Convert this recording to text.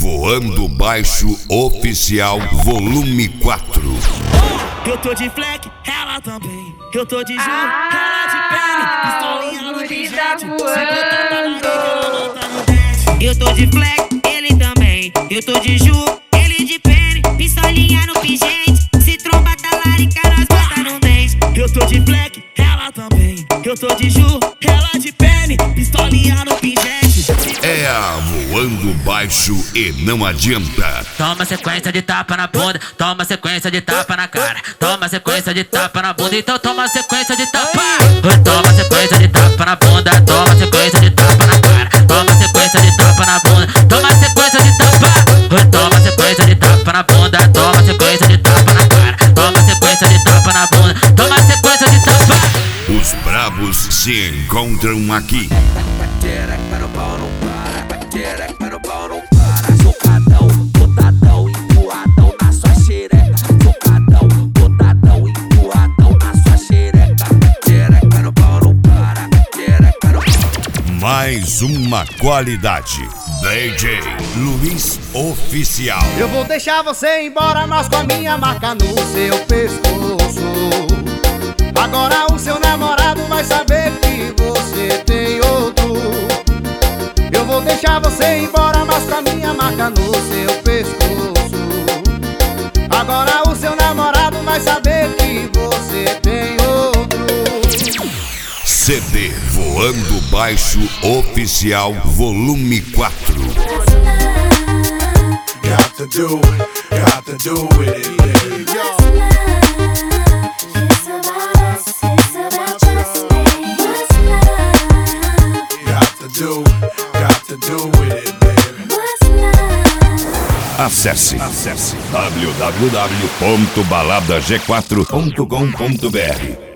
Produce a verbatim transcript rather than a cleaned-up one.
Voando Baixo Oficial Volume quatro. Eu tô de fleck, ela também. Eu tô de Ju, ela de pele. Pistolinha no pijete. Se botar na nariz, ela bota no dente. Eu tô de fleck, ele também. Eu tô de Ju, ele de pele. Pistolinha no pijete. Se tromba talarica, nós bota no dente. Eu tô de fleck, ela também. Eu tô de Ju, ela de pele. Pistolinha no pijete. É a Voando Baixo e não adianta. Toma sequência de tapa na bunda, toma sequência de tapa na cara, toma sequência de tapa na bunda, então toma sequência de tapa. Toma sequência de tapa na bunda, toma sequência de tapa na cara, toma sequência de tapa na bunda, toma sequência de tapa. Toma sequência de tapa na bunda, toma sequência de tapa na cara, toma sequência de tapa na bunda, toma sequência de tapa. Os brabos se encontram aqui. Socadão, botadão, empurradão na sua xereca. Socadão, botadão, empurradão na sua xereca. Xereca no pau não para, xereca no pau. Mais uma qualidade. D J Luiz Oficial. Eu vou deixar você embora, mas com a minha marca no seu pescoço. Agora o seu namorado vai saber que você tem outro. Eu vou deixar você embora, mas com a minha marca no seu pescoço. Agora o seu namorado vai saber que você tem outro. C D Voando Baixo Oficial Volume quatro. Got to do it, got to do it, baby. Acesse, acesse w w w ponto balada g quatro ponto com ponto b r.